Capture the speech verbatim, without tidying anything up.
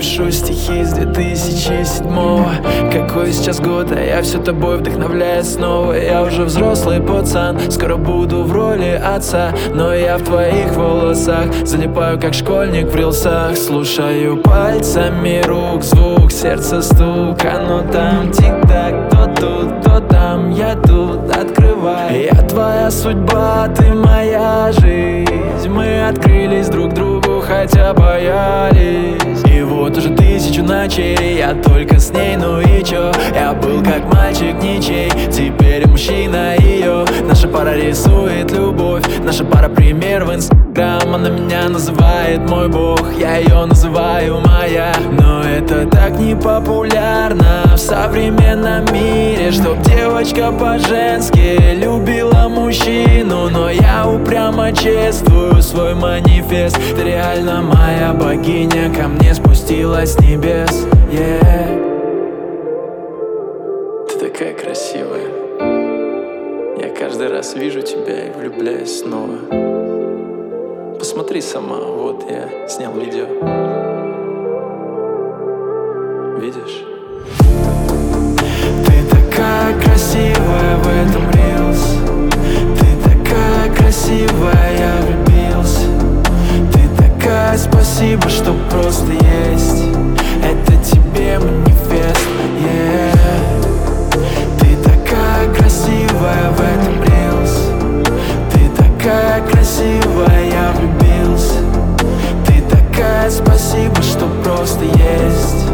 пишу стихи с две тысячи седьмого. Какой сейчас год, а я все тобой вдохновляюсь снова. Я уже взрослый пацан, скоро буду в роли отца, но я в твоих волосах залипаю, как школьник в рилсах. Слушаю пальцами рук звук, сердце стук, оно там тик-так, то тут, то там, я тут, открывай. Я твоя судьба, ты моя жизнь. Мы открылись друг другу, хотя боялись. И вот уже тысячу ночей я только с ней, ну и чё? Я был как мальчик ничей, теперь мужчина ее. Наша пара рисует любовь, наша пара пример в инстаграм. Она меня называет мой бог, я ее называю моя. Но это так не популярно в современном мире, чтоб девочка по-женски любила мужчину. Но я упрямо чествую свой манифест. Ты реально моя богиня, ко мне спустилась с небес, yeah. Ты такая красивая, я каждый раз вижу тебя и влюбляюсь снова. Посмотри сама, вот я снял видео. Видишь? Ты такая красивая в этом рилс. Ты такая красивая, я влюбился. Ты такая, спасибо, что просто есть. Это тебе манифест, yeah. Ты такая красивая в этом рилс. Ты такая красивая, я влюбился. Ты такая, спасибо, что просто есть.